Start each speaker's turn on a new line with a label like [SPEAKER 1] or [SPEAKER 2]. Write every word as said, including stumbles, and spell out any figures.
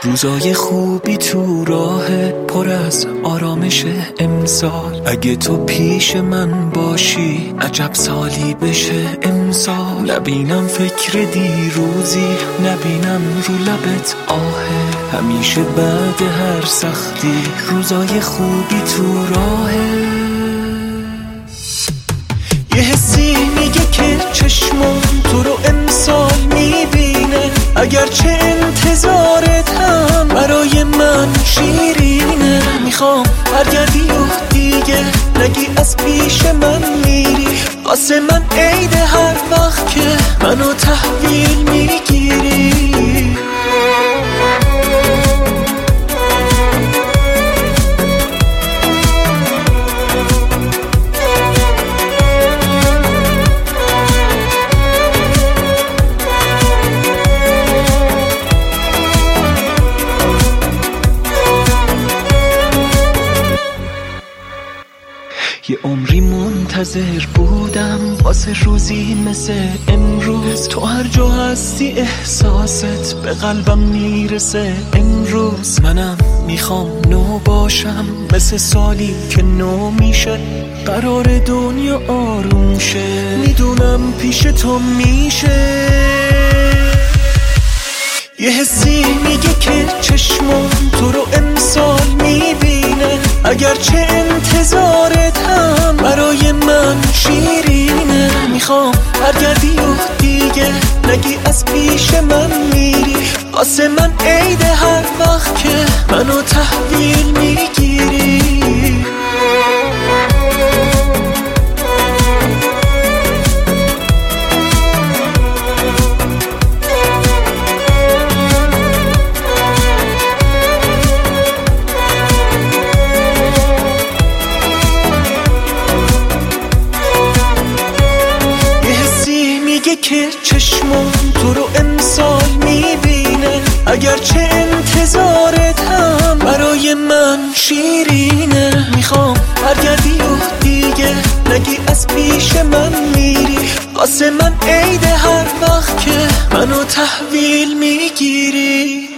[SPEAKER 1] روزای خوبی تو راه پر از آرامش امسال. اگه تو پیش من باشی عجب سالی بشه امسال. نبینم فکر دیروزی، نبینم رو لبت آه. همیشه بعد هر سختی روزای خوبی تو راهه. یه حسی میگه که چشمم تو رو امسال میبینه. اگرچه انتظارت هم برای من شیرینه. میخوام برگردی و دیگه نگی از پیش من میری. واسه من عید هر وقت که منو تحویل میگیری. یه عمری منتظر بودم واسه روزی مثل امروز. تو هر جا هستی احساست به قلبم میرسه امروز. منم میخوام نو باشم مثل سالی که نو میشه. قرار دنیا آروم شه، میدونم پیش تو میشه. یه حسی میگه که چشمم تو رو امسال میبینه. اگرچه انتظارت هم برای من شیرینه. میخوام برگردی و دیگه نگی از پیش من میری. واسه من عید هر وقت که منو تحویل میگیری. که چشمم تو رو امسال میبینه. اگرچه انتظارت هم برای من شیرینه. میخوام برگردی و دیگه نگی از پیش من میری. واسه من عید هر وقت که منو تحویل میگیری.